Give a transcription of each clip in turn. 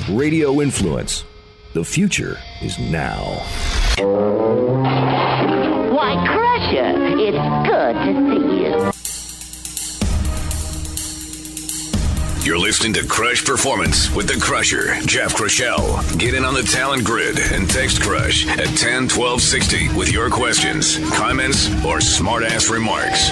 Radio Influence. The future is now. Why, Crusher, it's good to see you. You're listening to Crush Performance with the Crusher, Jeff Crushell. Get in on the talent grid and text Crush at 10-1260 with your questions, comments, or smart-ass remarks.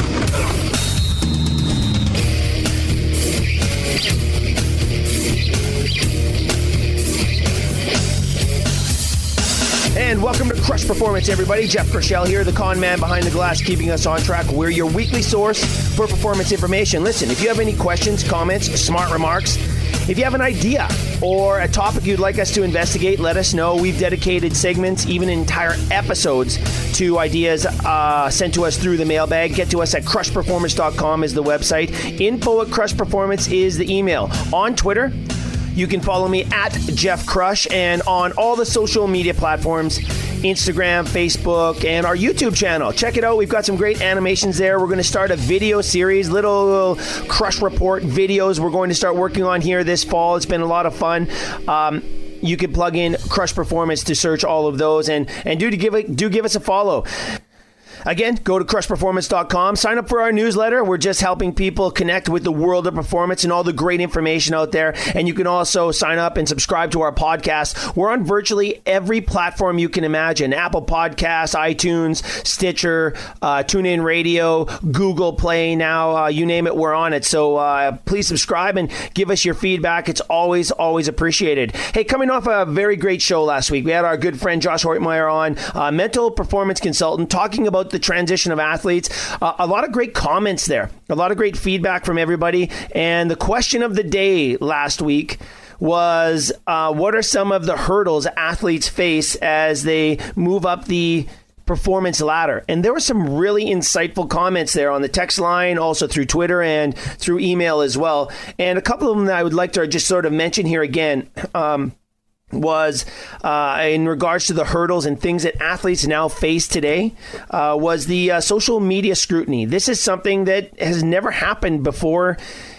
And welcome to Crush Performance, everybody. Jeff Crushell here, the con man behind the glass, keeping us on track. We're your weekly source for performance information. Listen, if you have any questions, comments, smart remarks, if you have an idea or a topic you'd like us to investigate, let us know. We've dedicated segments, even entire episodes, to ideas sent to us through the mailbag. Get to us at crushperformance.com is the website. info@crushperformance is the email. On Twitter, you can follow me at Jeff Crush, and on all the social media platforms, Instagram, Facebook, and our YouTube channel. Check it out. We've got some great animations there. We're going to start a video series, little Crush Report videos we're going to start working on here this fall. It's been a lot of fun. You can plug in Crush Performance to search all of those, and do give us a follow. Again, go to crushperformance.com. Sign up for our newsletter. We're just helping people connect with the world of performance and all the great information out there. And you can also sign up and subscribe to our podcast. We're on virtually every platform you can imagine. Apple Podcasts, iTunes, Stitcher, TuneIn Radio, Google Play now. You name it, we're on it. So please subscribe and give us your feedback. It's always, always appreciated. Hey, coming off a very great show last week, we had our good friend Josh Hoytmeyer on, mental performance consultant, talking about the transition of athletes. A lot of great comments there, a lot of great feedback from everybody. And the question of the day last week was, what are some of the hurdles athletes face as they move up the performance ladder? And there were some really insightful comments there on the text line, also through Twitter and through email as well. And a couple of them that I would like to just sort of mention here again, was in regards to the hurdles and things that athletes now face today, was the social media scrutiny. This is something that has never happened before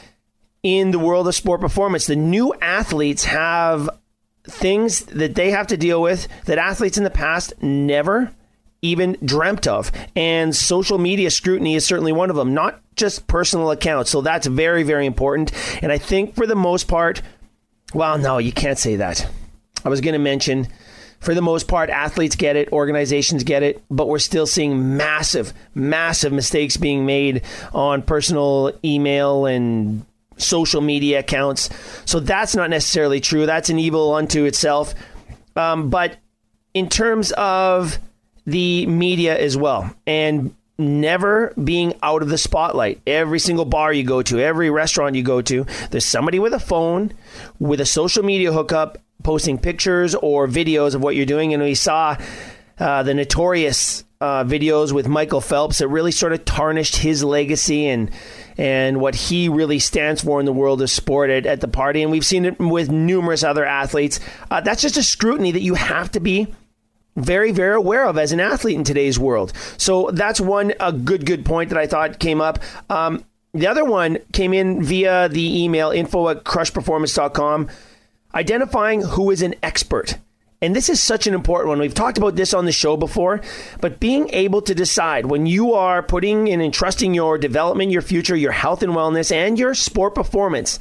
in the world of sport performance. The new athletes have things that they have to deal with that athletes in the past never even dreamt of. And social media scrutiny is certainly one of them, not just personal accounts. So that's very, very important. And I think for the most part, well, no, you can't say that. I was going to mention, for the most part, athletes get it, organizations get it, but we're still seeing massive, massive mistakes being made on personal email and social media accounts. So that's not necessarily true. That's an evil unto itself. But in terms of the media as well, and never being out of the spotlight. Every single bar you go to, every restaurant you go to, there's somebody with a phone, with a social media hookup, posting pictures or videos of what you're doing. And we saw the notorious videos with Michael Phelps that really sort of tarnished his legacy and what he really stands for in the world of sport at the party. And we've seen it with numerous other athletes. That's just a scrutiny that you have to be very, very aware of as an athlete in today's world. So that's a good point that I thought came up. The other one came in via the email info@crushperformance.com, identifying who is an expert. And this is such an important one. We've talked about this on the show before, but being able to decide when you are putting and entrusting your development, your future, your health and wellness, and your sport performance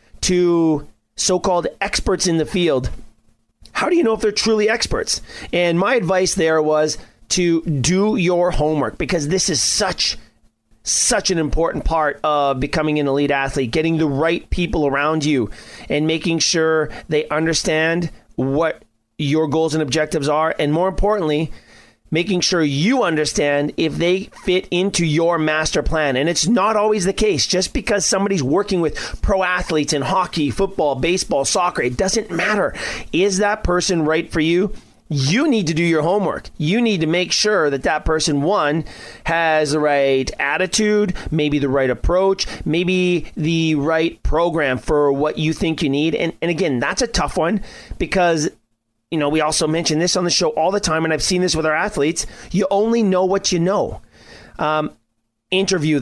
to so-called experts in the field, how do you know if they're truly experts? And my advice there was to do your homework, because this is such an important part of becoming an elite athlete, getting the right people around you and making sure they understand what your goals and objectives are. And more importantly, making sure you understand if they fit into your master plan. And it's not always the case. Just because somebody's working with pro athletes in hockey, football, baseball, soccer, it doesn't matter. Is that person right for you? You need to do your homework. You need to make sure that person, one, has the right attitude, maybe the right approach, maybe the right program for what you think you need. And again, that's a tough one, because we also mention this on the show all the time, and I've seen this with our athletes. You only know what you know. Interview them.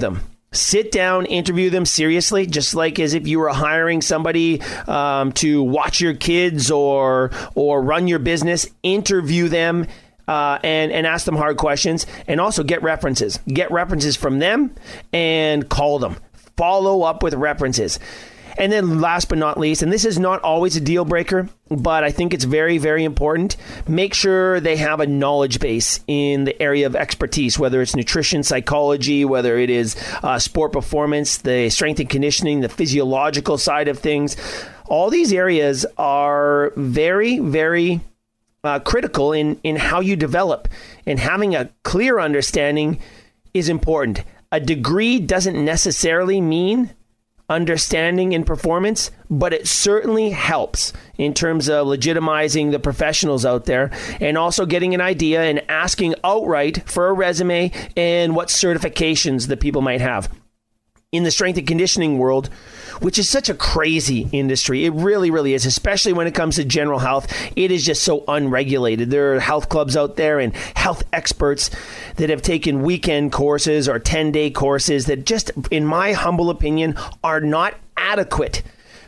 Sit down, interview them seriously, just like as if you were hiring somebody to watch your kids or run your business. Interview them and ask them hard questions, and also get references. Get references from them and call them. Follow up with references. And then last but not least, and this is not always a deal breaker, but I think it's very, very important, make sure they have a knowledge base in the area of expertise, whether it's nutrition, psychology, whether it is sport performance, the strength and conditioning, the physiological side of things. All these areas are very, very critical in how you develop, and having a clear understanding is important. A degree doesn't necessarily mean understanding in performance, but it certainly helps in terms of legitimizing the professionals out there, and also getting an idea and asking outright for a resume and what certifications that people might have. In the strength and conditioning world, which is such a crazy industry, it really, really is, especially when it comes to general health. It is just so unregulated. There are health clubs out there and health experts that have taken weekend courses or 10-day courses that just, in my humble opinion, are not adequate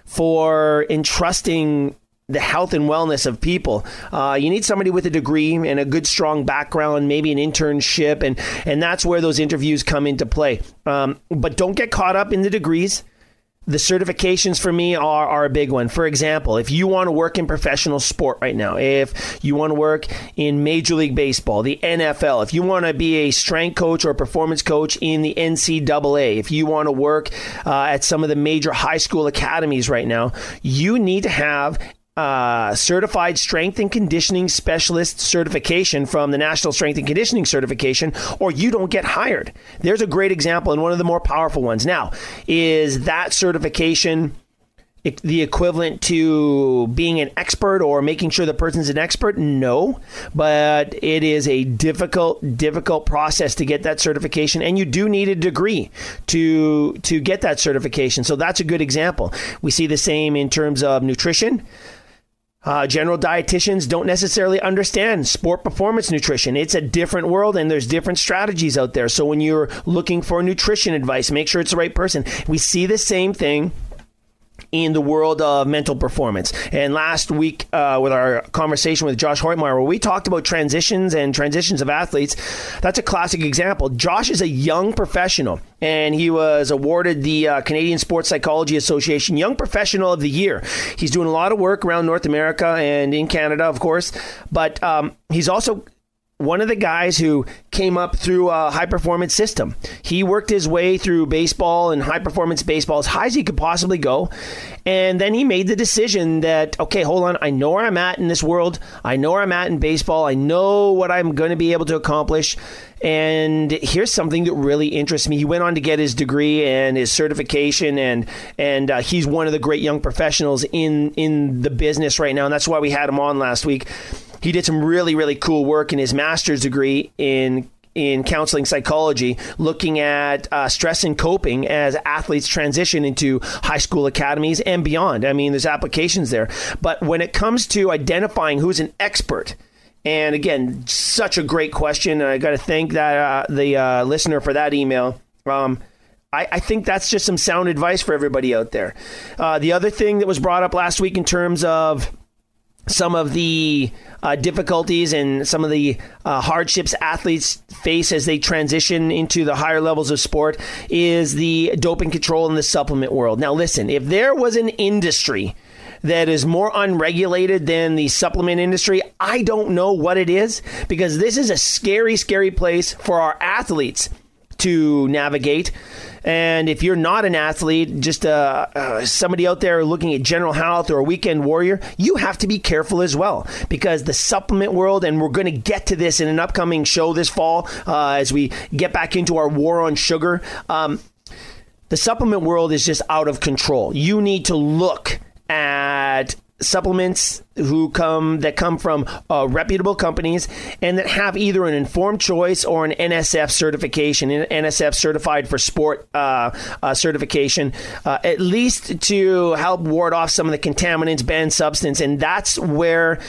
for entrusting the health and wellness of people. You need somebody with a degree and a good, strong background, maybe an internship, and that's where those interviews come into play. But don't get caught up in the degrees. The certifications for me are a big one. For example, if you want to work in professional sport right now, if you want to work in Major League Baseball, the NFL, if you want to be a strength coach or performance coach in the NCAA, if you want to work at some of the major high school academies right now, you need to have certified strength and conditioning specialist certification from the National Strength and Conditioning Certification, or you don't get hired. There's a great example, and one of the more powerful ones. Now, is that certification the equivalent to being an expert or making sure the person's an expert? No, but it is a difficult process to get that certification, and you do need a degree to get that certification. So that's a good example. We see the same in terms of nutrition. General dietitians don't necessarily understand sport performance nutrition. It's a different world, and there's different strategies out there. So when you're looking for nutrition advice, make sure it's the right person. We see the same thing in the world of mental performance. And last week, with our conversation with Josh Hoytmeyer, where we talked about transitions of athletes, that's a classic example. Josh is a young professional, and he was awarded the Canadian Sports Psychology Association Young Professional of the Year. He's doing a lot of work around North America and in Canada, of course, but he's also one of the guys who came up through a high-performance system. He worked his way through baseball and high-performance baseball as high as he could possibly go. And then he made the decision that, okay, hold on, I know where I'm at in this world. I know where I'm at in baseball. I know what I'm going to be able to accomplish. And here's something that really interests me. He went on to get his degree and his certification, and he's one of the great young professionals in the business right now. And that's why we had him on last week. He did some really, really cool work in his master's degree in counseling psychology, looking at stress and coping as athletes transition into high school academies and beyond. I mean, there's applications there. But when it comes to identifying who's an expert, and again, such a great question, and I got to thank that the listener for that email. I think that's just some sound advice for everybody out there. The other thing that was brought up last week in terms of some of the difficulties and some of the hardships athletes face as they transition into the higher levels of sport is the doping control in the supplement world. Now, listen, if there was an industry that is more unregulated than the supplement industry, I don't know what it is, because this is a scary, scary place for our athletes to navigate. And if you're not an athlete, just somebody out there looking at general health or a weekend warrior, you have to be careful as well, because the supplement world, and we're going to get to this in an upcoming show this fall as we get back into our war on sugar, the supplement world is just out of control. You need to look at supplements that come from reputable companies and that have either an informed choice or an NSF certification, NSF certified for sport certification, at least to help ward off some of the contaminants, banned substance. And that's where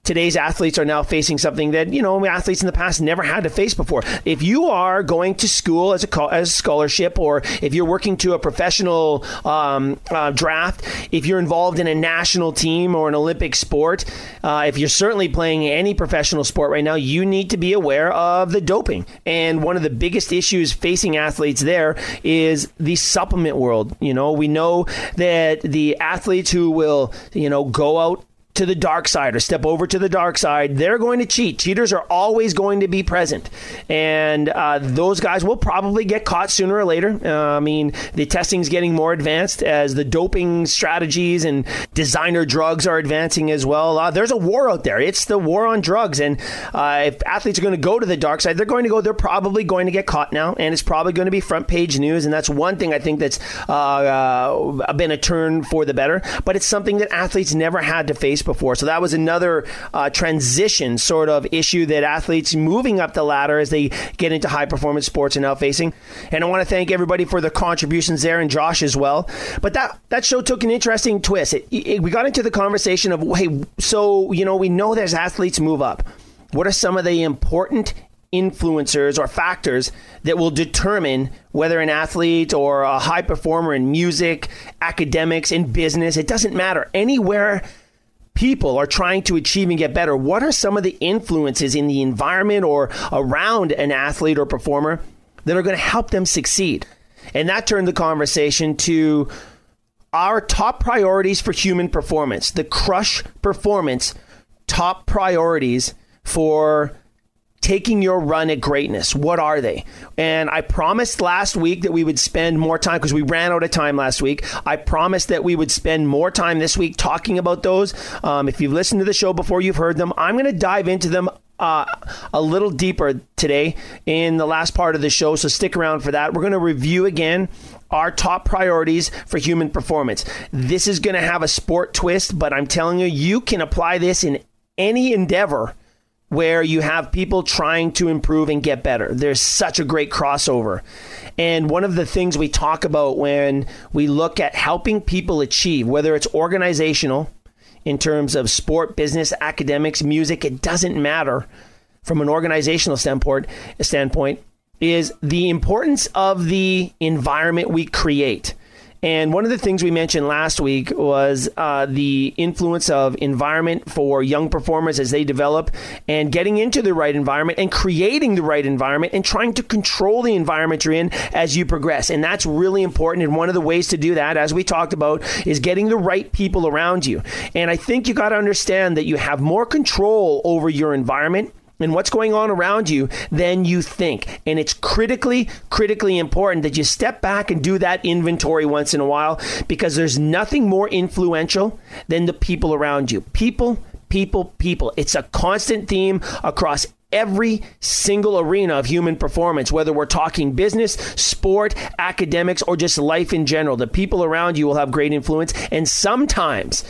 today's athletes are now facing something that, athletes in the past never had to face before. If you are going to school as a scholarship, or if you're working to a professional draft, if you're involved in a national team or an Olympic sport, if you're certainly playing any professional sport right now, you need to be aware of the doping. And one of the biggest issues facing athletes there is the supplement world. We know that the athletes who will, go out to the dark side or step over to the dark side, they're going to cheat. Cheaters are always going to be present. And those guys will probably get caught sooner or later. The testing is getting more advanced as the doping strategies and designer drugs are advancing as well. There's a war out there. It's the war on drugs. And if athletes are going to go to the dark side, they're probably going to get caught now. And it's probably going to be front page news. And that's one thing I think that's been a turn for the better. But it's something that athletes never had to face before. So that was another transition sort of issue that athletes moving up the ladder as they get into high performance sports are now facing. And I want to thank everybody for their contributions there, and Josh as well. But that show took an interesting twist. We got into the conversation of, hey, so, we know there's athletes move up. What are some of the important influencers or factors that will determine whether an athlete or a high performer in music, academics, in business, it doesn't matter, anywhere people are trying to achieve and get better, what are some of the influences in the environment or around an athlete or performer that are going to help them succeed? And that turned the conversation to our top priorities for human performance, the Crush Performance top priorities for taking your run at greatness. What are they? And I promised last week that we would spend more time, because we ran out of time last week. I promised that we would spend more time this week talking about those. If you've listened to the show before, you've heard them. I'm going to dive into them a little deeper today in the last part of the show, so stick around for that. We're going to review again our top priorities for human performance. This is going to have a sport twist, but I'm telling you, you can apply this in any endeavor where you have people trying to improve and get better. There's such a great crossover. And one of the things we talk about when we look at helping people achieve, whether it's organizational, in terms of sport, business, academics, music, it doesn't matter from an organizational standpoint, is the importance of the environment we create. And one of the things we mentioned last week was the influence of environment for young performers as they develop, and getting into the right environment and creating the right environment and trying to control the environment you're in as you progress. And that's really important. And one of the ways to do that, as we talked about, is getting the right people around you. And I think you got to understand that you have more control over your environment and what's going on around you than you think. And it's critically important that you step back and do that inventory once in a while, because there's nothing more influential than the people around you. People. It's a constant theme across every single arena of human performance, whether we're talking business, sport, academics, or just life in general. The people around you will have great influence. And sometimes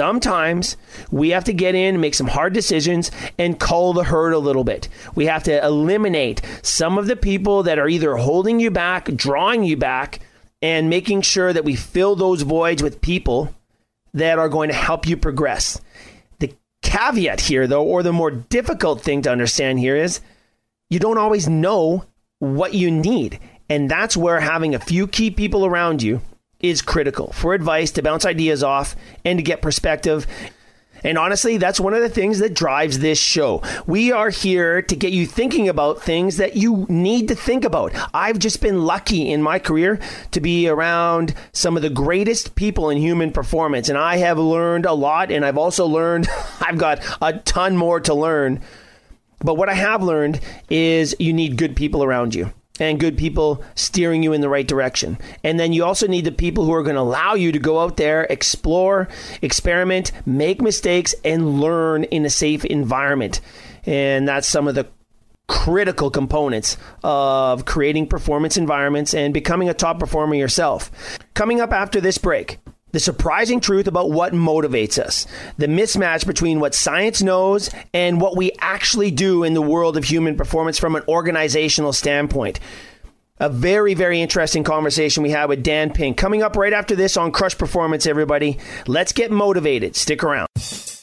we have to get in and make some hard decisions and cull the herd a little bit. We have to eliminate some of the people that are either holding you back, drawing you back, and making sure that we fill those voids with people that are going to help you progress. Caveat here, though, or the more difficult thing to understand here, is you don't always know what you need. And that's where having a few key people around you is critical for advice, to bounce ideas off, and to get perspective. And honestly, that's one of the things that drives this show. We are here to get you thinking about things that you need to think about. I've just been lucky in my career to be around some of the greatest people in human performance. And I have learned a lot. And I've also learned, I've got a ton more to learn. But what I have learned is you need good people around you, and good people steering you in the right direction. And then you also need the people who are going to allow you to go out there, explore, experiment, make mistakes, and learn in a safe environment. And that's some of the critical components of creating performance environments and becoming a top performer yourself. Coming up after this break, the surprising truth about what motivates us, the mismatch between what science knows and what we actually do in the world of human performance from an organizational standpoint. A very, very interesting conversation we had with Dan Pink. Coming up right after this on Crush Performance, everybody. Let's get motivated. Stick around.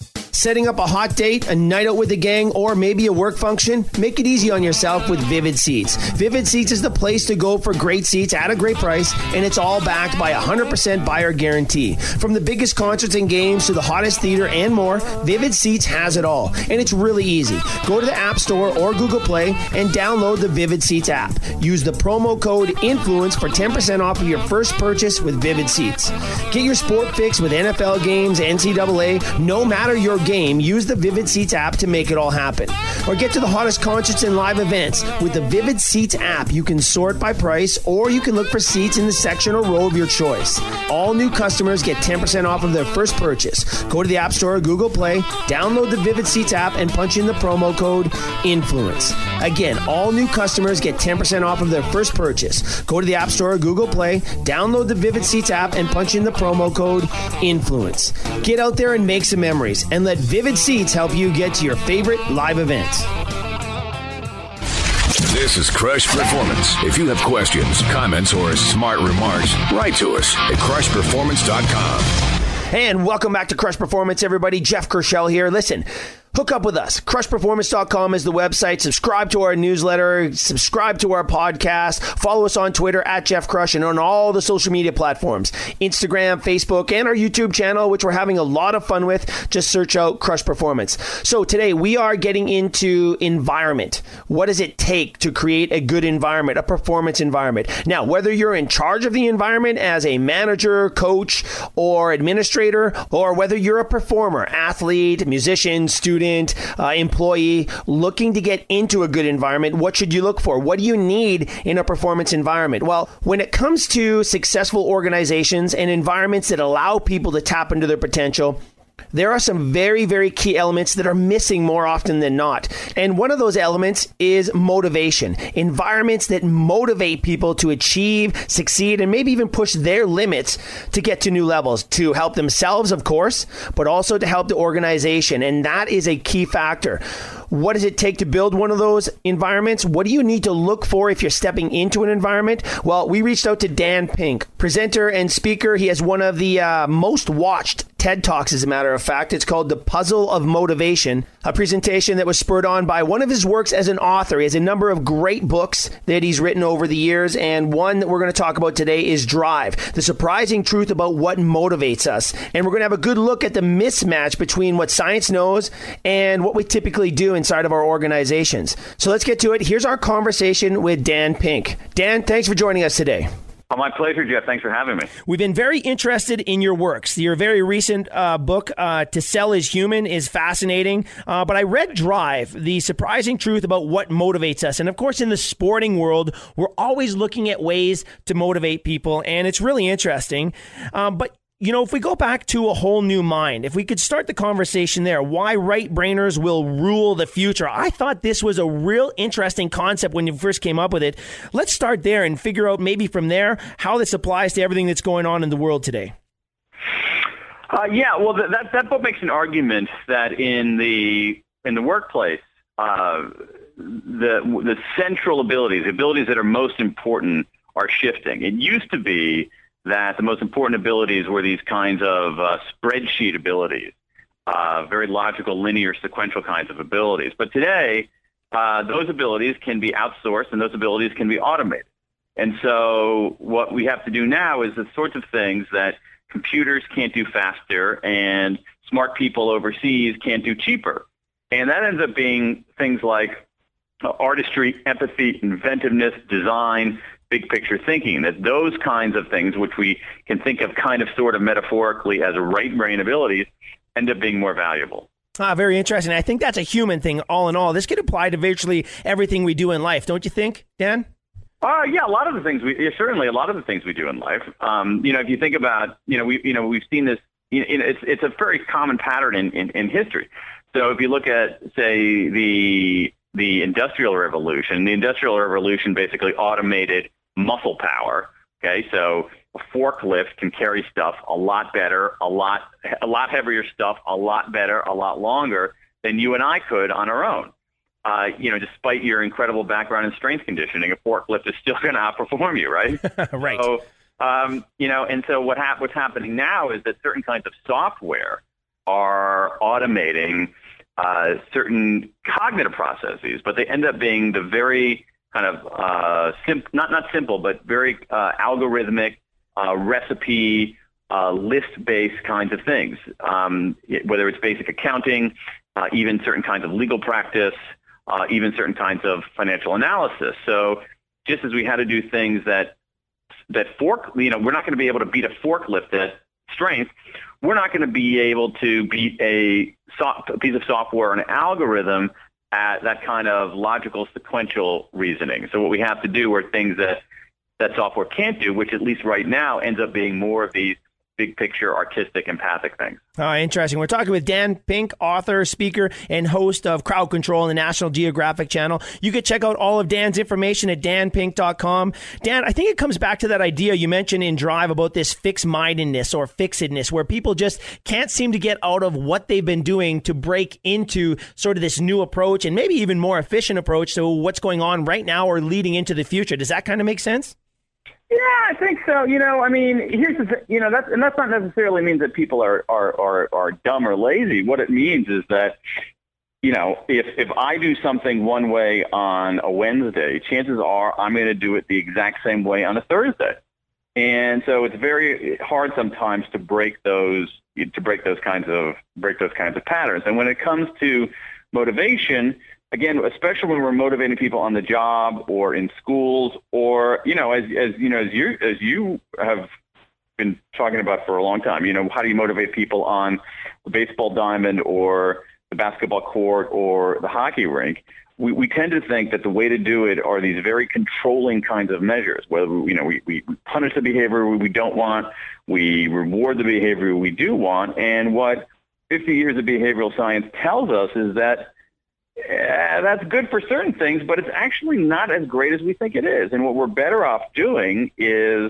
Setting up a hot date, a night out with the gang, or maybe a work function? Make it easy on yourself with Vivid Seats. Vivid Seats is the place to go for great seats at a great price, and it's all backed by a 100% buyer guarantee. From the biggest concerts and games to the hottest theater and more, Vivid Seats has it all, and it's really easy. Go to the App Store or Google Play and download the Vivid Seats app. Use the promo code INFLUENCE for 10% off of your first purchase with Vivid Seats. Get your sport fix with NFL games, NCAA, no matter your game, use the Vivid Seats app to make it all happen. Or get to the hottest concerts and live events. With the Vivid Seats app, you can sort by price, or you can look for seats in the section or row of your choice. All new customers get 10% off of their first purchase. Go to the App Store or Google Play, download the Vivid Seats app, and punch in the promo code INFLUENCE. Again, all new customers get 10% off of their first purchase. Go to the App Store or Google Play, download the Vivid Seats app, and punch in the promo code INFLUENCE. Get out there and make some memories, and let Vivid Seats help you get to your favorite live events. This is Crush Performance. If you have questions, comments, or smart remarks, write to us at crushperformance.com. And welcome back to Crush Performance, everybody. Jeff Kershell here. Listen, hook up with us. Crushperformance.com is the website. Subscribe to our newsletter. Subscribe to our podcast. Follow us on Twitter at Jeff Crush and on all the social media platforms. Instagram, Facebook, and our YouTube channel, which we're having a lot of fun with. Just search out Crush Performance. So today we are getting into environment. What does it take to create a good environment, a performance environment? Now, whether you're in charge of the environment as a manager, coach, or administrator, or whether you're a performer, athlete, musician, student, employee looking to get into a good environment, what should you look for? What do you need in a performance environment? Well, when it comes to successful organizations and environments that allow people to tap into their potential, there are some very, very key elements that are missing more often than not. And one of those elements is motivation. Environments that motivate people to achieve, succeed, and maybe even push their limits to get to new levels, to help themselves, of course, but also to help the organization. And that is a key factor. What does it take to build one of those environments? What do you need to look for if you're stepping into an environment? Well, we reached out to Dan Pink, presenter and speaker. He has one of the most watched TED Talks, as a matter of fact. It's called The Puzzle of Motivation, a presentation that was spurred on by one of his works as an author. He has a number of great books that he's written over the years, and one that we're going to talk about today is Drive, the surprising truth about what motivates us. And we're going to have a good look at the mismatch between what science knows and what we typically do inside of our organizations. So let's get to it. Here's our conversation with Dan Pink. Dan, thanks for joining us today. Oh, my pleasure, Jeff. Thanks for having me. We've been very interested in your works. Your very recent book, To Sell is Human, is fascinating. But I read Drive, the surprising truth about what motivates us. And of course, in the sporting world, we're always looking at ways to motivate people. And it's really interesting. But you know, if we go back to A Whole New Mind, if we could start the conversation there, why right-brainers will rule the future. I thought this was a real interesting concept when you first came up with it. Let's start there and figure out maybe from there how this applies to everything that's going on in the world today. Well, that book makes an argument that in the workplace, the central abilities, the abilities that are most important, are shifting. It used to be that the most important abilities were these kinds of spreadsheet abilities, very logical, linear, sequential kinds of abilities. But today, those abilities can be outsourced and those abilities can be automated. And so what we have to do now is the sorts of things that computers can't do faster and smart people overseas can't do cheaper. And that ends up being things like artistry, empathy, inventiveness, design, big picture thinking, that those kinds of things, which we can think of kind of sort of metaphorically as right brain abilities, end up being more valuable. Very interesting. I think that's a human thing all in all. This could apply to virtually everything we do in life. Don't you think, Dan? A lot of the things certainly a lot of the things we do in life. If you think about, we've seen this, it's a very common pattern in history. So if you look at, say, the Industrial Revolution, basically automated muscle power. Okay, so a forklift can carry stuff a lot better, a lot heavier stuff, a lot better, a lot longer than you and I could on our own. Despite your incredible background in strength conditioning, a forklift is still going to outperform you, right? Right. So, and so what's happening now is that certain kinds of software are automating certain cognitive processes, but they end up being the very kind of not simple, but very algorithmic, recipe, list-based kinds of things, whether it's basic accounting, even certain kinds of legal practice, even certain kinds of financial analysis. So just as we had to do things that we're not going to be able to beat a forklift at strength, we're not going to be able to beat a piece of software or an algorithm at that kind of logical sequential reasoning. So what we have to do are things that software can't do, which at least right now ends up being more of these big picture, artistic, empathic things. Interesting. We're talking with Dan Pink, author, speaker, and host of Crowd Control on the National Geographic Channel. You can check out all of Dan's information at danpink.com. Dan, I think it comes back to that idea you mentioned in Drive about this fixed-mindedness or fixedness, where people just can't seem to get out of what they've been doing to break into sort of this new approach and maybe even more efficient approach to what's going on right now or leading into the future. Does that kind of make sense? Yeah, I think so. I mean, here's the thing, that's not necessarily means that people are dumb or lazy. What it means is that, if I do something one way on a Wednesday, chances are I'm going to do it the exact same way on a Thursday. And so it's very hard sometimes to break those kinds of patterns. And when it comes to motivation, again, especially when we're motivating people on the job or in schools, or as you have been talking about for a long time, how do you motivate people on the baseball diamond or the basketball court or the hockey rink? We tend to think that the way to do it are these very controlling kinds of measures. Whether we punish the behavior we don't want, we reward the behavior we do want, and what 50 years of behavioral science tells us is that that's good for certain things, but it's actually not as great as we think it is. And what we're better off doing is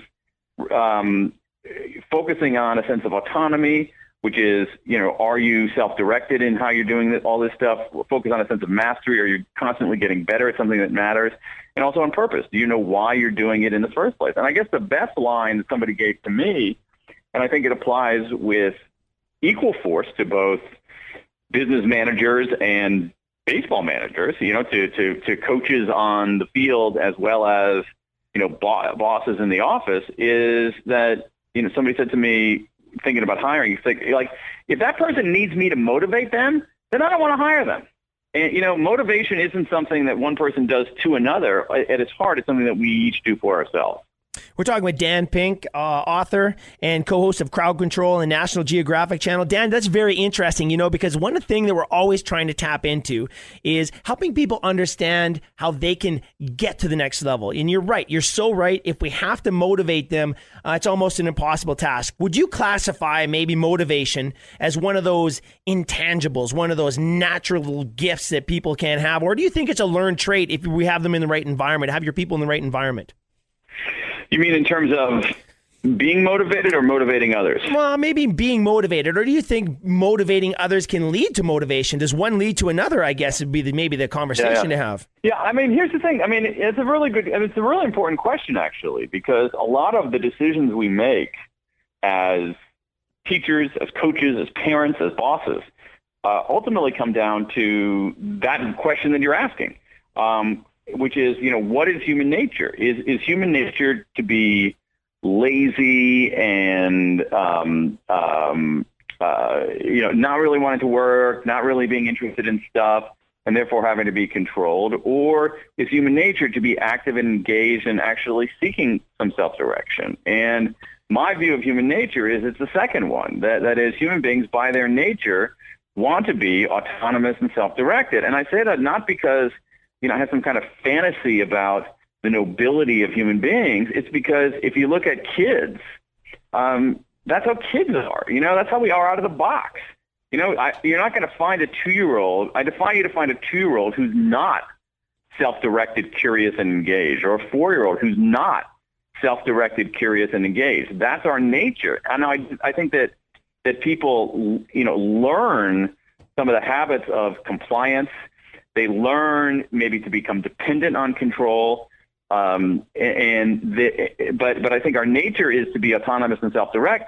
focusing on a sense of autonomy, which is, are you self-directed in how you're doing all this stuff? Focus on a sense of mastery. Are you constantly getting better at something that matters? And also on purpose. Do you know why you're doing it in the first place? And I guess the best line that somebody gave to me, and I think it applies with equal force to both business managers and baseball managers, to coaches on the field as well as, bosses in the office, is that, somebody said to me, thinking about hiring, if that person needs me to motivate them, then I don't want to hire them. And, motivation isn't something that one person does to another. At its heart, it's something that we each do for ourselves. We're talking with Dan Pink, author and co-host of Crowd Control and National Geographic Channel. Dan, that's very interesting, because one thing that we're always trying to tap into is helping people understand how they can get to the next level. And you're right. You're so right. If we have to motivate them, it's almost an impossible task. Would you classify maybe motivation as one of those intangibles, one of those natural gifts that people can have? Or do you think it's a learned trait if we have them in the right environment, have your people in the right environment? You mean in terms of being motivated or motivating others? Well, maybe being motivated. Or do you think motivating others can lead to motivation? Does one lead to another, I guess, would be maybe the conversation to have. Yeah, I mean, here's the thing. I mean, it's a really important question, actually, because a lot of the decisions we make as teachers, as coaches, as parents, as bosses, ultimately come down to that question that you're asking. Which is, what is human nature? Is human nature to be lazy and, not really wanting to work, not really being interested in stuff, and therefore having to be controlled? Or is human nature to be active and engaged and actually seeking some self-direction? And my view of human nature is it's the second one. That is, human beings, by their nature, want to be autonomous and self-directed. And I say that not because I have some kind of fantasy about the nobility of human beings. It's because if you look at kids, that's how kids are. That's how we are out of the box. You're not going to find a 2-year-old. I defy you to find a 2-year-old who's not self-directed, curious, and engaged, or a 4-year-old who's not self-directed, curious, and engaged. That's our nature. And I think that people, learn some of the habits of compliance. They learn maybe to become dependent on control, but I think our nature is to be autonomous and self-directed.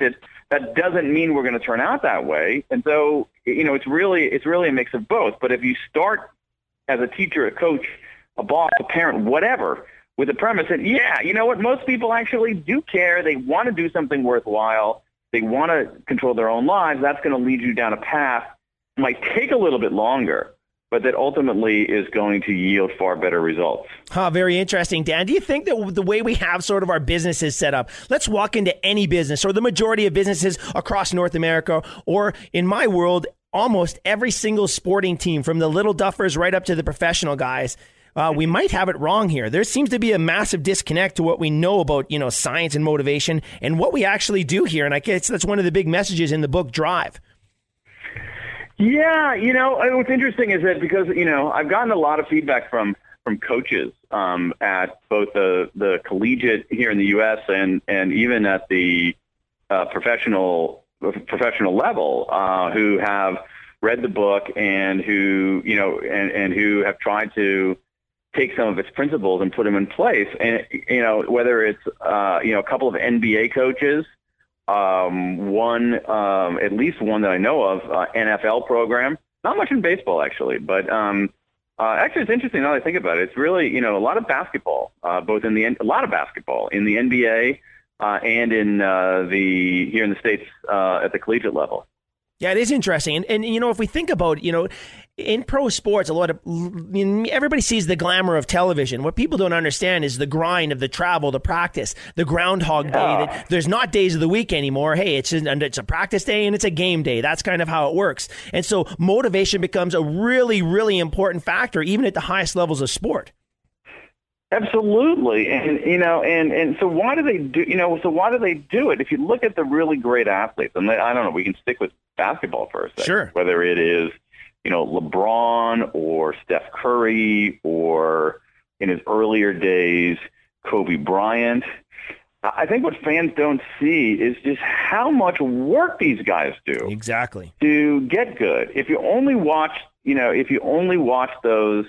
That doesn't mean we're going to turn out that way. And so, it's really a mix of both. But if you start as a teacher, a coach, a boss, a parent, whatever, with the premise that, you know what, most people actually do care. They want to do something worthwhile. They want to control their own lives. That's going to lead you down a path. It might take a little bit longer, but that ultimately is going to yield far better results. Very interesting, Dan. Do you think that the way we have sort of our businesses set up, let's walk into any business or the majority of businesses across North America, or in my world, almost every single sporting team from the little duffers right up to the professional guys, we might have it wrong here. There seems to be a massive disconnect to what we know about, science and motivation and what we actually do here. And I guess that's one of the big messages in the book Drive. Yeah, what's interesting is that because, I've gotten a lot of feedback from coaches at both the collegiate here in the U.S. and even at the professional level who have read the book and who, and who have tried to take some of its principles and put them in place. And, whether it's, a couple of NBA coaches, at least one that I know of, NFL program, not much in baseball actually, but actually it's interesting now that I think about it. It's really, a lot of basketball, a lot of basketball in the NBA and in here in the States at the collegiate level. Yeah, it is interesting. And if we think about, in pro sports, everybody sees the glamour of television. What people don't understand is the grind of the travel, the practice, the groundhog day. That there's not days of the week anymore. Hey, it's a practice day and it's a game day. That's kind of how it works. And so motivation becomes a really, really important factor, even at the highest levels of sport. Absolutely. And, and so why do they do, why do they do it? If you look at the really great athletes, and I don't know, we can stick with basketball for a second. Sure. Whether it is, LeBron or Steph Curry or in his earlier days, Kobe Bryant. I think what fans don't see is just how much work these guys do. Exactly. To get good. If you only watch those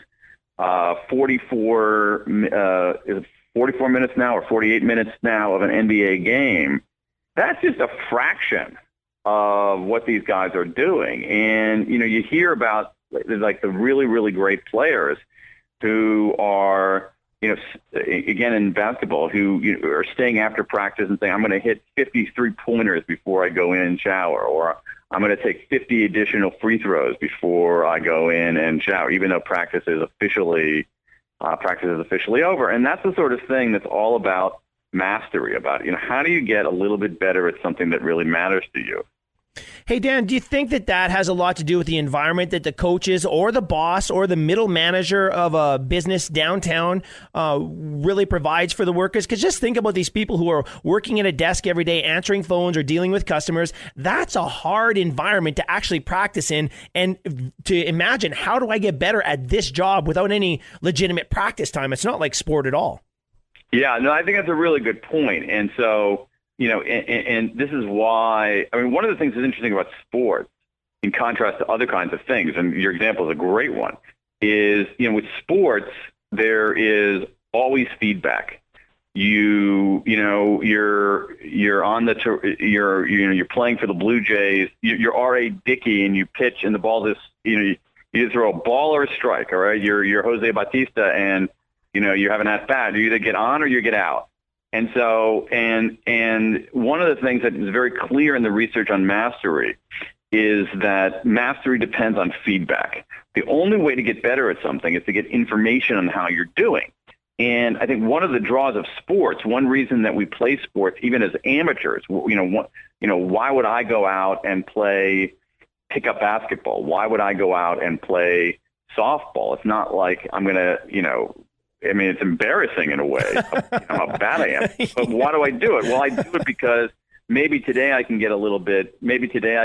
44 minutes now or 48 minutes now of an NBA game, that's just a fraction of what these guys are doing. And, you hear about like the really, really great players who are, again, in basketball, who are staying after practice and saying, I'm going to hit 50 three-pointers before I go in and shower, or I'm going to take 50 additional free throws before I go in and shower, even though practice is officially over. And that's the sort of thing that's all about mastery, about, how do you get a little bit better at something that really matters to you? Hey, Dan, do you think that has a lot to do with the environment that the coaches or the boss or the middle manager of a business downtown really provides for the workers? Because just think about these people who are working at a desk every day, answering phones or dealing with customers. That's a hard environment to actually practice in, and to imagine, how do I get better at this job without any legitimate practice time? It's not like sport at all. Yeah, no, I think that's a really good point. And so, and this is why, one of the things that's interesting about sports, in contrast to other kinds of things, and your example is a great one, is, with sports, there is always feedback. You're on you're playing for the Blue Jays, you're R.A. Dickey, and you pitch, and the ball is, you throw a ball or a strike, all right? You're Jose Bautista, and, you have an at-bat. You either get on or you get out. And so, and one of the things that is very clear in the research on mastery is that mastery depends on feedback. The only way to get better at something is to get information on how you're doing. And I think one of the draws of sports, one reason that we play sports, even as amateurs, why would I go out and play pickup basketball? Why would I go out and play softball? It's not like I'm going to, it's embarrassing in a way how bad I am. But why do I do it? Well, I do it because maybe today I can get a little bit better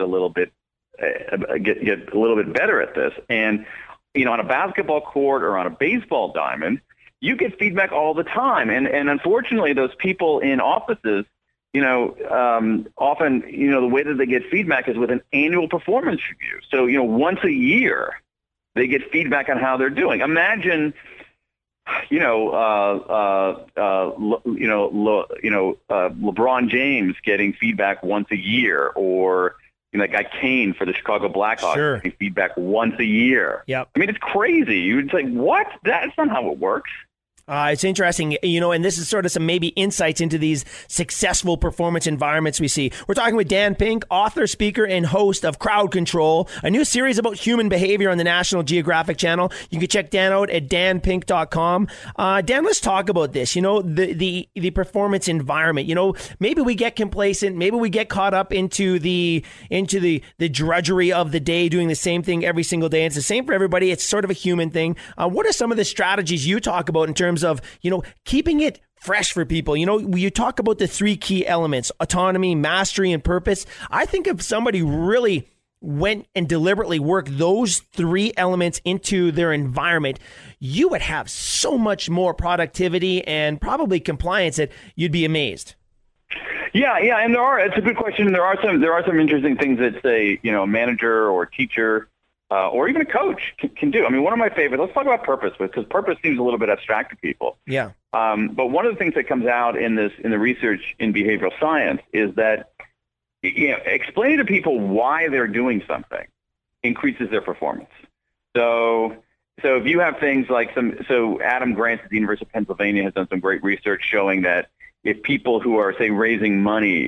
at this. And, on a basketball court or on a baseball diamond, you get feedback all the time. And unfortunately, those people in offices, often, the way that they get feedback is with an annual performance review. So, once a year, they get feedback on how they're doing. Imagine LeBron James getting feedback once a year, or that guy Kane for the Chicago Blackhawks getting feedback once a year. Yep. I mean, it's crazy. You'd say, what? That's not how it works. It's interesting, and this is sort of some maybe insights into these successful performance environments we see. We're talking with Dan Pink, author, speaker, and host of Crowd Control, a new series about human behavior on the National Geographic Channel. You can check Dan out at danpink.com. Dan, let's talk about this. The performance environment. Maybe we get complacent. Maybe we get caught up into the drudgery of the day, doing the same thing every single day. It's the same for everybody. It's sort of a human thing. What are some of the strategies you talk about in terms of, keeping it fresh for people? You talk about the 3 key elements: autonomy, mastery, and purpose. I think if somebody really went and deliberately worked those 3 elements into their environment, you would have so much more productivity and probably compliance that you'd be amazed. Yeah, and it's a good question. There are some interesting things that say, a manager or a teacher or even a coach can do. I mean, one of my favorites, let's talk about purpose, because purpose seems a little bit abstract to people. Yeah. But one of the things that comes out in the research in behavioral science is that, explaining to people why they're doing something increases their performance. So if you have things like Adam Grant at the University of Pennsylvania has done some great research showing that if people who are, say, raising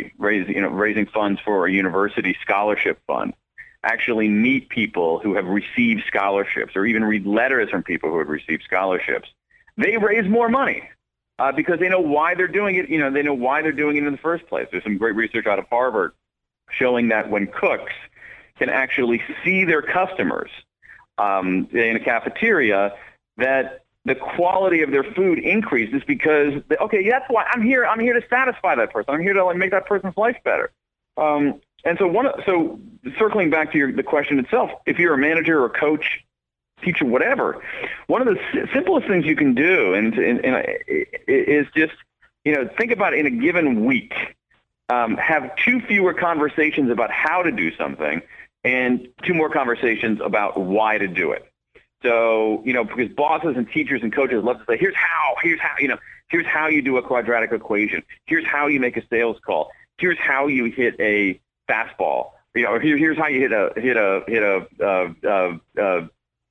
funds for a university scholarship fund actually meet people who have received scholarships, or even read letters from people who have received scholarships, they raise more money because they know why they're doing it. They know why they're doing it in the first place. There's some great research out of Harvard showing that when cooks can actually see their customers in a cafeteria, that the quality of their food increases because, that's why I'm here. I'm here to satisfy that person. I'm here to make that person's life better. And so circling back to the question itself, if you're a manager or a coach, teacher, whatever, one of the simplest things you can do is just, think about in a given week, have 2 fewer conversations about how to do something and 2 more conversations about why to do it. So, because bosses and teachers and coaches love to say, here's how you do a quadratic equation. Here's how you make a sales call. Here's how you hit a fastball. Here's how you hit a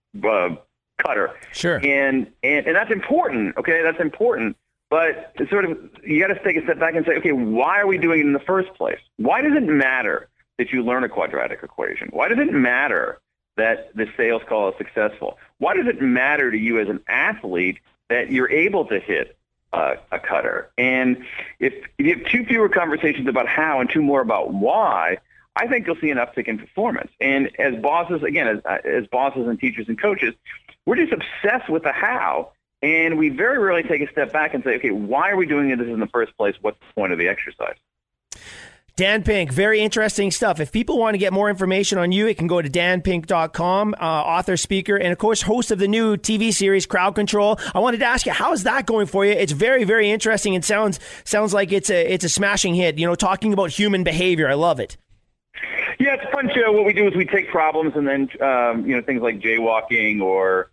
cutter. Sure. And that's important. Okay, that's important. But it's sort of, you got to take a step back and say, okay, why are we doing it in the first place? Why does it matter that you learn a quadratic equation? Why does it matter that the sales call is successful? Why does it matter to you as an athlete that you're able to hit a cutter? And if you have 2 fewer conversations about how and 2 more about why, I think you'll see an uptick in performance. And as bosses, again, as bosses and teachers and coaches, we're just obsessed with the how, and we very rarely take a step back and say, okay, why are we doing this in the first place? What's the point of the exercise? Dan Pink, very interesting stuff. If people want to get more information on you, it can go to danpink.com, author, speaker, and of course, host of the new TV series, Crowd Control. I wanted to ask you, how is that going for you? It's very, very interesting and sounds like it's a smashing hit, talking about human behavior. I love it. Yeah, it's a fun show. What we do is we take problems and then, things like jaywalking or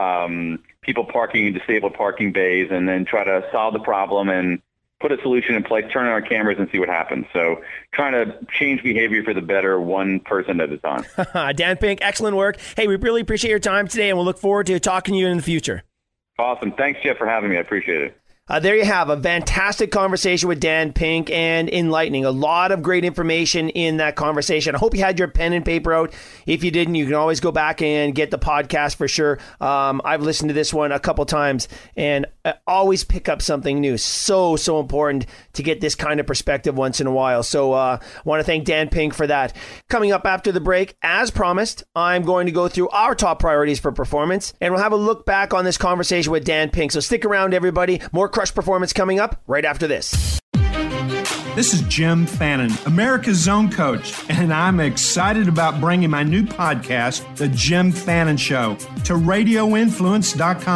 people parking in disabled parking bays, and then try to solve the problem and put a solution in place, turn on our cameras and see what happens. So trying to change behavior for the better, one person at a time. Dan Pink, excellent work. Hey, we really appreciate your time today, and we'll look forward to talking to you in the future. Awesome. Thanks, Jeff, for having me. I appreciate it. There you have a fantastic conversation with Dan Pink, and enlightening. A lot of great information in that conversation. I hope you had your pen and paper out. If you didn't, you can always go back and get the podcast for sure. I've listened to this one a couple times and always pick up something new. So important to get this kind of perspective once in a while. So I want to thank Dan Pink for that. Coming up after the break, as promised, I'm going to go through our top priorities for performance, and we'll have a look back on this conversation with Dan Pink. So stick around, everybody. More Crush Performance coming up right after this. This is Jim Fannin, America's Zone Coach, and I'm excited about bringing my new podcast, The Jim Fannin Show, to radioinfluence.com.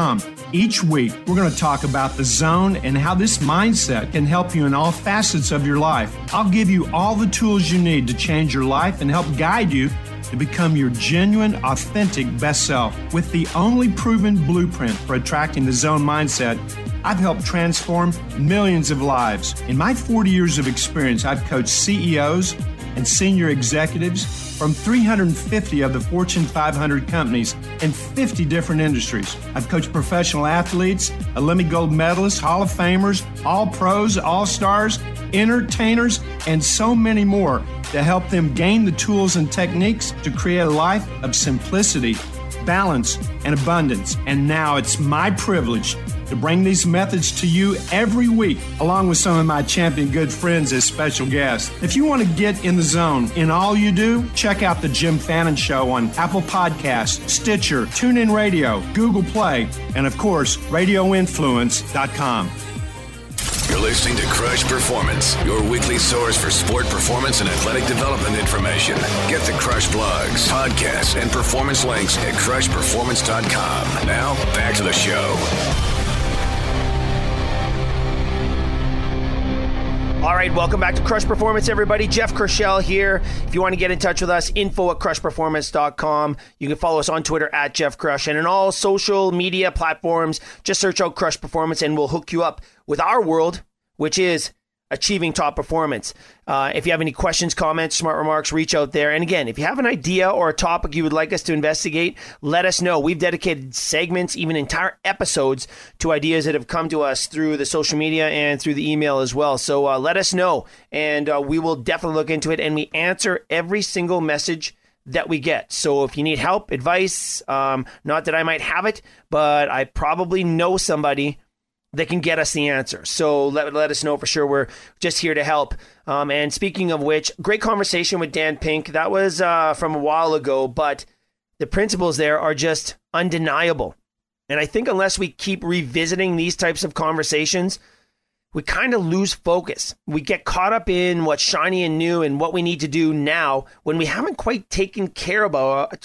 Each week, we're going to talk about the zone and how this mindset can help you in all facets of your life. I'll give you all the tools you need to change your life and help guide you to become your genuine, authentic best self. With the only proven blueprint for attracting the zone mindset, I've helped transform millions of lives. In my 40 years of experience, I've coached CEOs and senior executives from 350 of the Fortune 500 companies in 50 different industries. I've coached professional athletes, Olympic gold medalists, Hall of Famers, all pros, all stars, entertainers, and so many more to help them gain the tools and techniques to create a life of simplicity, balance, and abundance. And now it's my privilege to bring these methods to you every week, along with some of my champion good friends as special guests. If you want to get in the zone in all you do, check out The Jim Fannin Show on Apple Podcasts, Stitcher, TuneIn Radio, Google Play, and of course, RadioInfluence.com. You're listening to Crush Performance, your weekly source for sport performance and athletic development information. Get the Crush blogs, podcasts, and performance links at crushperformance.com. Now, back to the show. All right, welcome back to Crush Performance, everybody. Jeff Kershell here. If you want to get in touch with us, info@crushperformance.com. You can follow us on Twitter at Jeff Crush, and in all social media platforms, just search out Crush Performance, and we'll hook you up with our world, which is achieving top performance. If you have any questions, comments, smart remarks, reach out there. And again, if you have an idea or a topic you would like us to investigate, let us know. We've dedicated segments, even entire episodes, to ideas that have come to us through the social media and through the email as well. So let us know, and we will definitely look into it. And we answer every single message that we get. So if you need help, advice, not that I might have it, but I probably know somebody that can get us the answer. So let us know for sure. We're just here to help. And speaking of which, great conversation with Dan Pink. That was from a while ago, but the principles there are just undeniable. And I think unless we keep revisiting these types of conversations, we kind of lose focus. We get caught up in what's shiny and new and what we need to do now when we haven't quite taken care of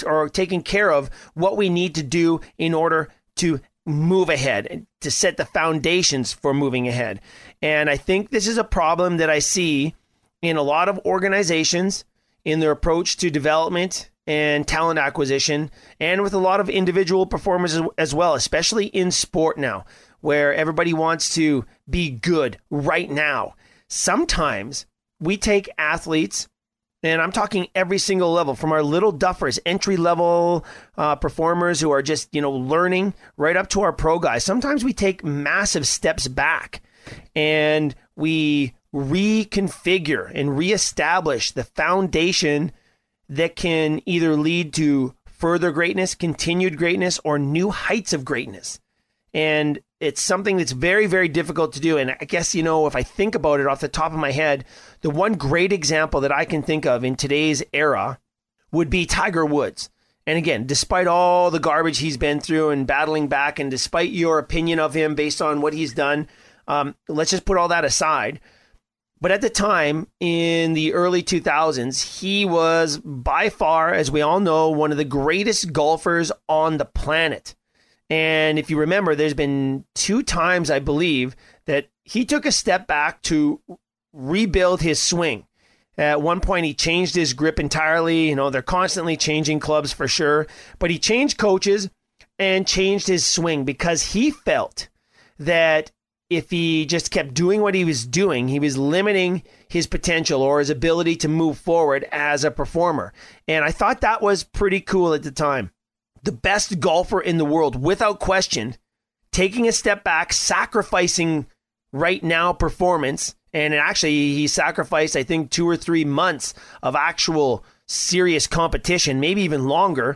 what we need to do in order to move ahead and to set the foundations for moving ahead. And I think this is a problem that I see in a lot of organizations in their approach to development and talent acquisition, and with a lot of individual performers as well, especially in sport now, where everybody wants to be good right now. Sometimes we take athletes, and I'm talking every single level, from our little duffers, entry-level performers who are just, learning, right up to our pro guys. Sometimes we take massive steps back and we reconfigure and reestablish the foundation that can either lead to further greatness, continued greatness, or new heights of greatness. And it's something that's very, very difficult to do. And I guess, if I think about it off the top of my head, the one great example that I can think of in today's era would be Tiger Woods. And again, despite all the garbage he's been through and battling back, and despite your opinion of him based on what he's done, let's just put all that aside. But at the time, in the early 2000s, he was by far, as we all know, one of the greatest golfers on the planet. And if you remember, there's been 2 times, I believe, that he took a step back to rebuild his swing. At one point, he changed his grip entirely. They're constantly changing clubs for sure. But he changed coaches and changed his swing because he felt that if he just kept doing what he was doing, he was limiting his potential or his ability to move forward as a performer. And I thought that was pretty cool at the time. The best golfer in the world, without question, taking a step back, sacrificing right now performance. And actually, he sacrificed, I think, 2 or 3 months of actual serious competition, maybe even longer,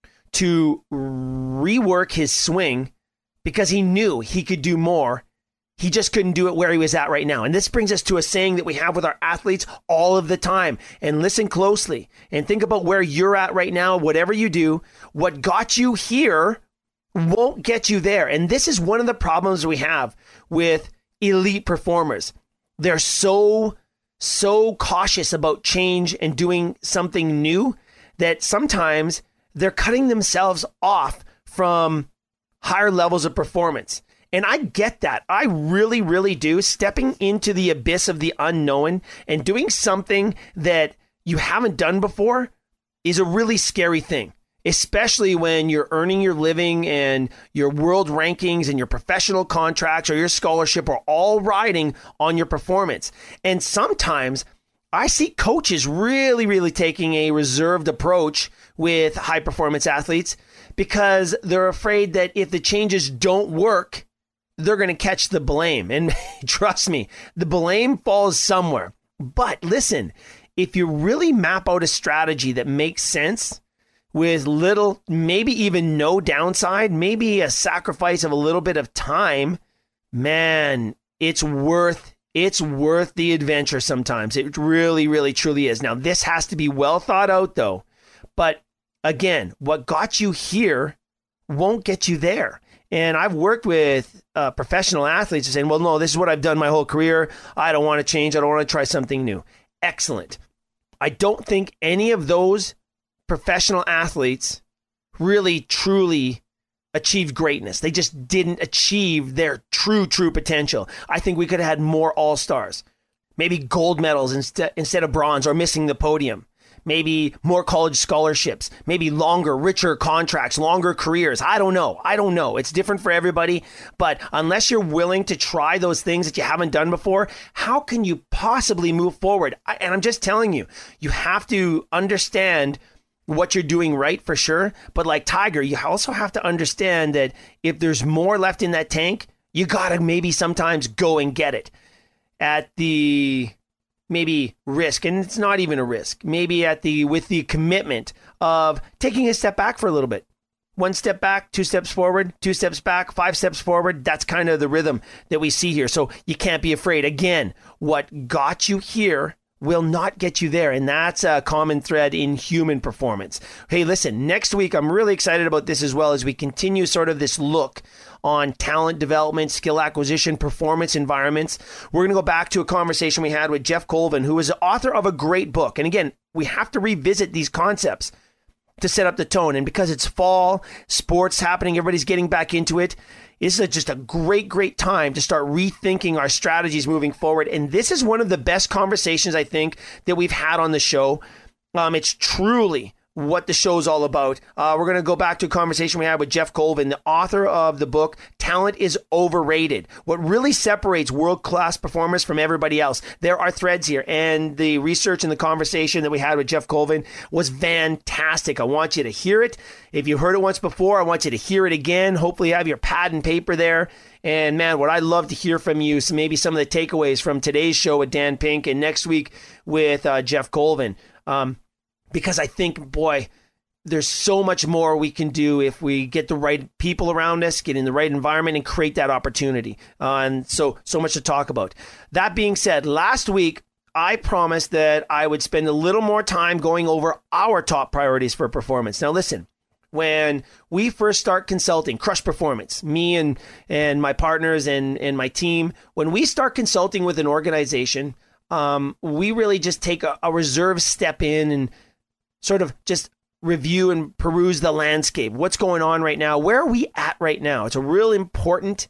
to rework his swing because he knew he could do more. He just couldn't do it where he was at right now. And this brings us to a saying that we have with our athletes all of the time. And listen closely and think about where you're at right now. Whatever you do, what got you here won't get you there. And this is one of the problems we have with elite performers. They're so cautious about change and doing something new that sometimes they're cutting themselves off from higher levels of performance. And I get that. I really, really do. Stepping into the abyss of the unknown and doing something that you haven't done before is a really scary thing, especially when you're earning your living and your world rankings and your professional contracts or your scholarship are all riding on your performance. And sometimes I see coaches really, really taking a reserved approach with high performance athletes because they're afraid that if the changes don't work, they're going to catch the blame. And trust me, the blame falls somewhere. But listen, if you really map out a strategy that makes sense with little, maybe even no downside, maybe a sacrifice of a little bit of time, man, it's worth the adventure sometimes. It really, really, truly is. Now, this has to be well thought out, though. But again, what got you here won't get you there. And I've worked with professional athletes saying, well, no, this is what I've done my whole career. I don't want to change. I don't want to try something new. Excellent. I don't think any of those professional athletes really, truly achieved greatness. They just didn't achieve their true potential. I think we could have had more all-stars, maybe gold medals instead of bronze or missing the podium, maybe more college scholarships, maybe longer, richer contracts, longer careers. I don't know. It's different for everybody. But unless you're willing to try those things that you haven't done before, how can you possibly move forward? And I'm just telling you, you have to understand what you're doing right for sure. But like Tiger, you also have to understand that if there's more left in that tank, you got to maybe sometimes go and get it at the maybe risk. And it's not even a risk. Maybe with the commitment of taking a step back for a little bit. 1 step back, 2 steps forward, 2 steps back, 5 steps forward. That's kind of the rhythm that we see here. So you can't be afraid. Again, what got you here will not get you there. And that's a common thread in human performance. Hey, listen, next week, I'm really excited about this as well as we continue sort of this look on talent development, skill acquisition, performance environments. We're going to go back to a conversation we had with Jeff Colvin, who is the author of a great book. And again, we have to revisit these concepts to set up the tone. And because it's fall, sports happening, everybody's getting back into it. This is just a great time to start rethinking our strategies moving forward. And this is one of the best conversations, I think, that we've had on the show. It's truly what the show's all about. We're going to go back to a conversation we had with Jeff Colvin, the author of the book, Talent is Overrated. What really separates world-class performers from everybody else. There are threads here, and the research and the conversation that we had with Jeff Colvin was fantastic. I want you to hear it. If you heard it once before, I want you to hear it again. Hopefully you have your pad and paper there. And man, what I'd love to hear from you, so maybe some of the takeaways from today's show with Dan Pink and next week with Jeff Colvin. Because I think, boy, there's so much more we can do if we get the right people around us, get in the right environment, and create that opportunity. And so much to talk about. That being said, last week, I promised that I would spend a little more time going over our top priorities for performance. Now, listen, when we first start consulting, Crush Performance, me and my partners and my team, when we start consulting with an organization, we really just take a reserved step in and sort of just review and peruse the landscape. What's going on right now? Where are we at right now? It's a real important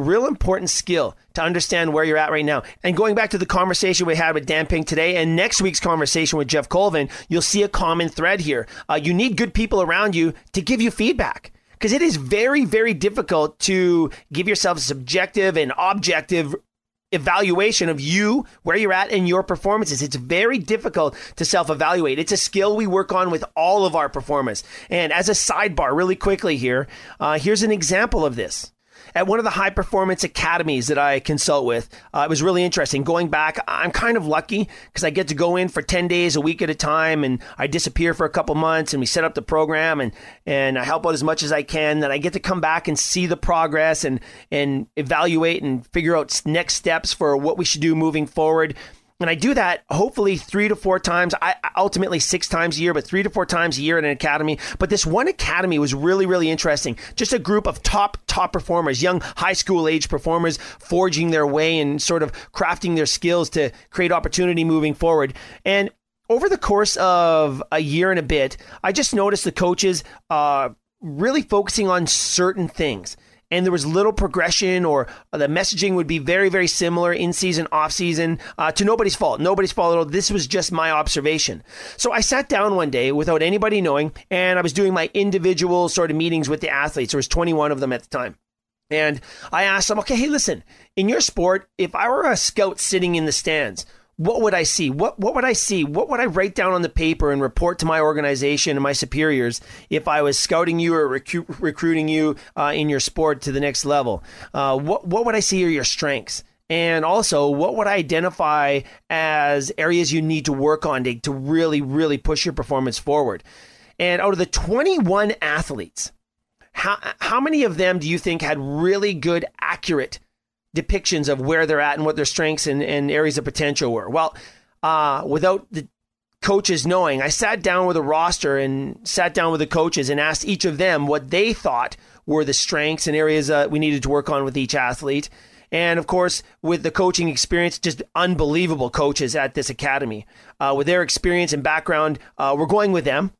skill to understand where you're at right now. And going back to the conversation we had with Dan Pink today and next week's conversation with Jeff Colvin, you'll see a common thread here. You need good people around you to give you feedback, because it is very, very difficult to give yourself a subjective and objective evaluation of you, where you're at, and your performances. It's very difficult to self-evaluate. It's a skill we work on with all of our performers. And as a sidebar, really quickly here, here's an example of this. At one of the high performance academies that I consult with, it was really interesting. Going back, I'm kind of lucky because I get to go in for 10 days a week at a time, and I disappear for a couple months, and we set up the program, and I help out as much as I can. Then I get to come back and see the progress and evaluate and figure out next steps for what we should do moving forward. And I do that hopefully 3 to 4 times, ultimately 6 times a year, but 3 to 4 times a year in an academy. But this one academy was really, really interesting. Just a group of top performers, young high school age performers forging their way and sort of crafting their skills to create opportunity moving forward. And over the course of a year and a bit, I just noticed the coaches really focusing on certain things. And there was little progression, or the messaging would be very, very similar in season, off season, to nobody's fault. Nobody's fault at all. This was just my observation. So I sat down one day without anybody knowing, and I was doing my individual sort of meetings with the athletes. There was 21 of them at the time. And I asked them, okay, hey, listen, in your sport, if I were a scout sitting in the stands, what would I see? What would I see? What would I write down on the paper and report to my organization and my superiors if I was scouting you or recruiting you in your sport to the next level? What would I see are your strengths? And also, what would I identify as areas you need to work on to really, really push your performance forward? And out of the 21 athletes, how many of them do you think had really good, accurate depictions of where they're at and what their strengths and areas of potential were? Well, without the coaches knowing, I sat down with a roster and sat down with the coaches and asked each of them what they thought were the strengths and areas we needed to work on with each athlete. And of course, with the coaching experience, just unbelievable coaches at this academy. With their experience and background, we're going with them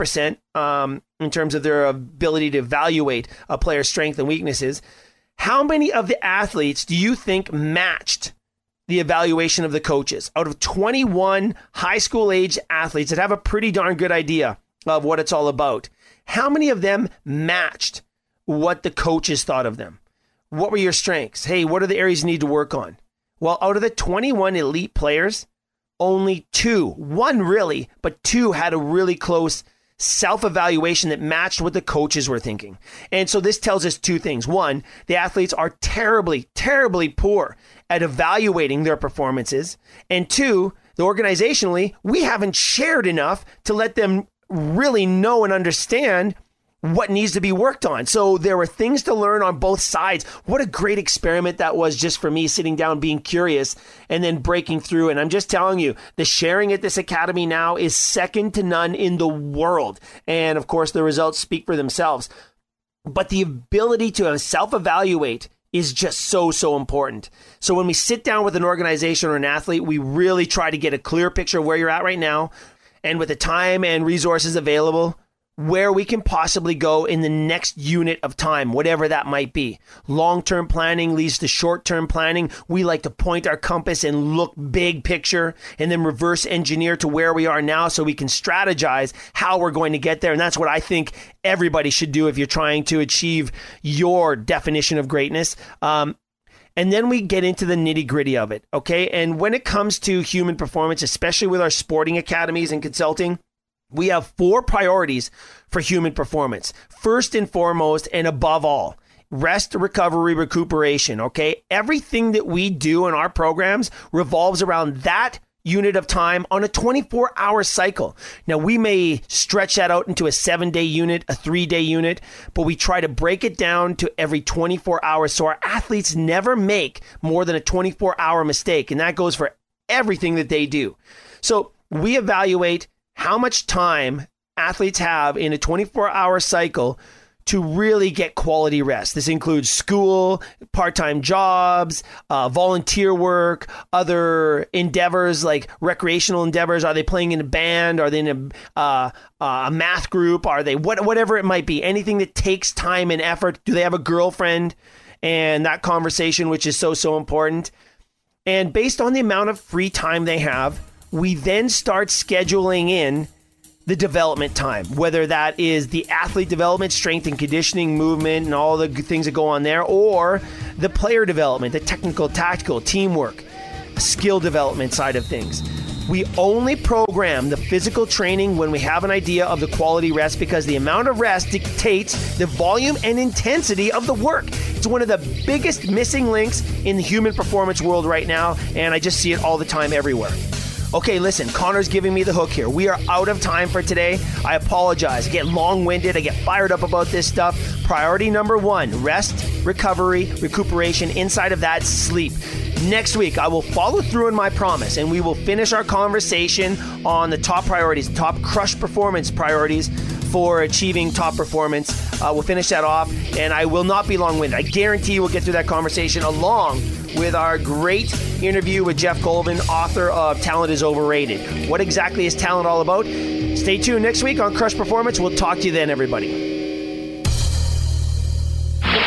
100% in terms of their ability to evaluate a player's strengths and weaknesses. How many of the athletes do you think matched the evaluation of the coaches? Out of 21 high school age athletes that have a pretty darn good idea of what it's all about, how many of them matched what the coaches thought of them? What were your strengths? Hey, what are the areas you need to work on? Well, out of the 21 elite players, only one really, but two had a really close self-evaluation that matched what the coaches were thinking. And so this tells us two things. One, the athletes are terribly, terribly poor at evaluating their performances. And two, organizationally, we haven't shared enough to let them really know and understand what needs to be worked on. So there were things to learn on both sides. What a great experiment that was, just for me sitting down, being curious, and then breaking through. And I'm just telling you, the sharing at this academy now is second to none in the world. And of course, the results speak for themselves. But the ability to self-evaluate is just so important. So when we sit down with an organization or an athlete, we really try to get a clear picture of where you're at right now, and with the time and resources available, where we can possibly go in the next unit of time, whatever that might be. Long-term planning leads to short-term planning. We like to point our compass and look big picture and then reverse engineer to where we are now so we can strategize how we're going to get there. And that's what I think everybody should do if you're trying to achieve your definition of greatness. And then we get into the nitty-gritty of it, okay? And when it comes to human performance, especially with our sporting academies and consulting, we have 4 priorities for human performance. First and foremost, and above all, rest, recovery, recuperation, okay? Everything that we do in our programs revolves around that unit of time on a 24-hour cycle. Now, we may stretch that out into a 7-day unit, a 3-day unit, but we try to break it down to every 24 hours so our athletes never make more than a 24-hour mistake, and that goes for everything that they do. So we evaluate how much time athletes have in a 24-hour cycle to really get quality rest. This includes school, part-time jobs, volunteer work, other endeavors like recreational endeavors. Are they playing in a band? Are they in a math group? Are they whatever it might be? Anything that takes time and effort. Do they have a girlfriend? And that conversation, which is so important. And based on the amount of free time they have, we then start scheduling in the development time, whether that is the athlete development, strength and conditioning, movement, and all the things that go on there, or the player development, the technical, tactical, teamwork, skill development side of things. We only program the physical training when we have an idea of the quality rest, because the amount of rest dictates the volume and intensity of the work. It's one of the biggest missing links in the human performance world right now, and I just see it all the time everywhere. Okay, listen, Connor's giving me the hook here. We are out of time for today. I apologize. I get long-winded. I get fired up about this stuff. Priority number 1, rest, recovery, recuperation. Inside of that, sleep. Next week, I will follow through on my promise, and we will finish our conversation on the top priorities, top Crush Performance priorities for achieving top performance. We'll finish that off, and I will not be long-winded. I guarantee we'll get through that conversation along with our great interview with Jeff Colvin, author of Talent is Overrated. What exactly is talent all about? Stay tuned next week on Crush Performance. We'll talk to you then, everybody.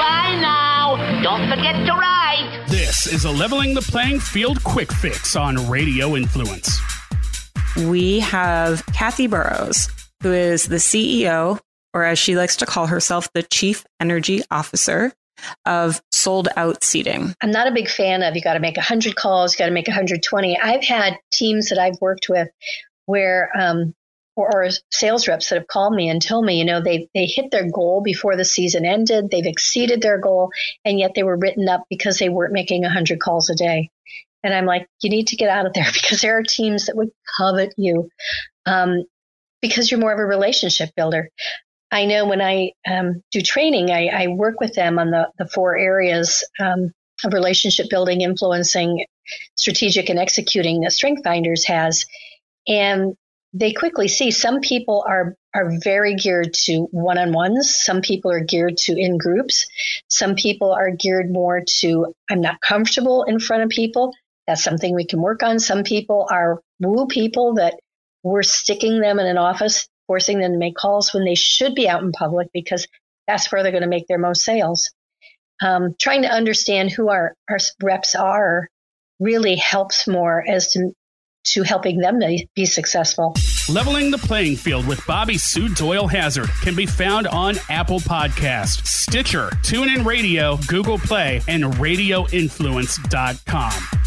Bye now. Don't forget to ride. This is a Leveling the Playing Field quick fix on Radio Influence. We have Kathy Burrows, who is the CEO, or as she likes to call herself, the Chief Energy Officer of Sold Out Seating. I'm not a big fan of you got to make 100 calls, you got to make 120. I've had teams that I've worked with where, or sales reps that have called me and told me, they hit their goal before the season ended. They've exceeded their goal, and yet they were written up because they weren't making 100 calls a day. And I'm like, you need to get out of there, because there are teams that would covet you because you're more of a relationship builder. I know when I do training, I work with them on the 4 areas of relationship building, influencing, strategic, and executing that Strength Finders has. And they quickly see some people are very geared to one-on-ones. Some people are geared to in groups. Some people are geared more to, I'm not comfortable in front of people. That's something we can work on. Some people are woo people that we're sticking them in an office, forcing them to make calls when they should be out in public, because that's where they're going to make their most sales. Trying to understand who our reps are really helps more as to helping them to be successful. Leveling the Playing Field with Bobby Sue Doyle Hazard can be found on Apple Podcasts, Stitcher, TuneIn Radio, Google Play, and RadioInfluence.com.